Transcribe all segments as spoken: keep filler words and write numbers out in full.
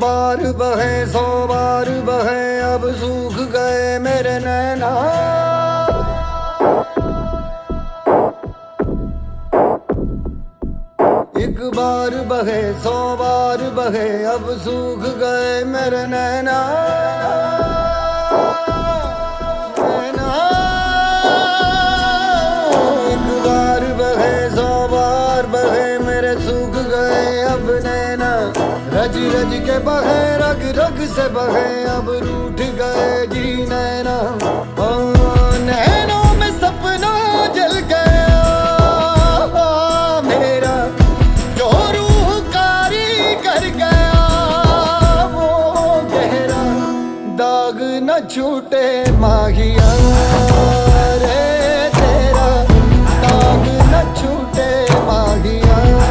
बार बहे सौ बार बहे अब सूख गए मेरे नैना। एक बार बहे सौ बार बहे अब सूख गए मेरे नैना। नैना एक बार बहे सौ बार बहे मेरे सूख गए अब नैना। रज रज के बहे रग रग से बहे अब रूठ गए जी नैना। ओ नैनों में सपना जल गया मेरा जो रूह कारी कर गया। वो गहरा दाग न छूटे माहिया रे तेरा दाग न छूटे माहिया।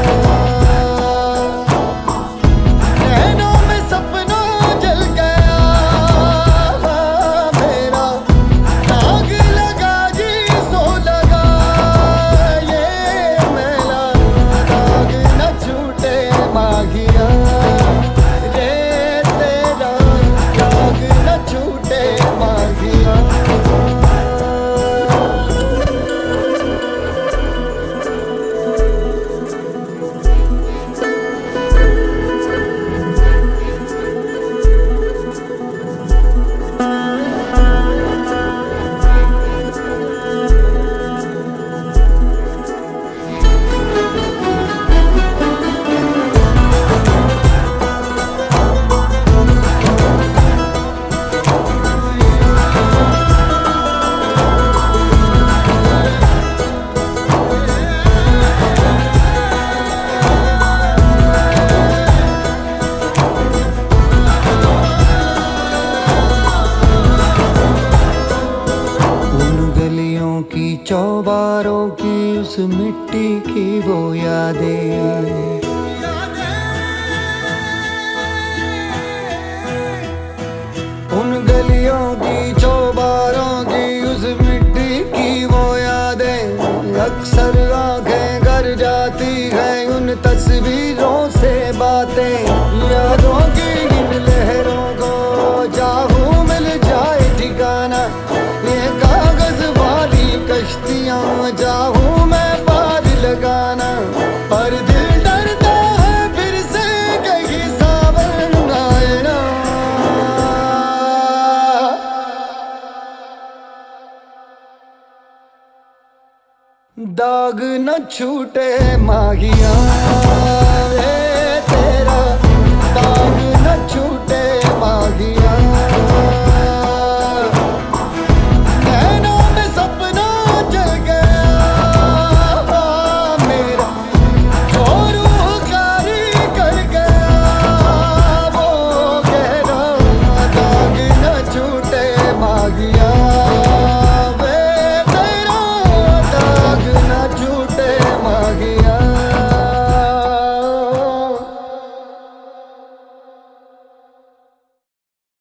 चौबारों की उस मिट्टी की वो यादें, उन गलियों की चौबारों की उस मिट्टी की वो यादें। अक्सर आंखें कर जाती है उन तस्वीरों से बातें। यादों की इन लहरों को चाहूं मिल जाए ठिकाना। ये कागज वाली कश्तियां चाहूं मैं पार लगाना। पर दिल डरता है फिर से कहीं सावन आए ना। दाग न छूटे माहिया।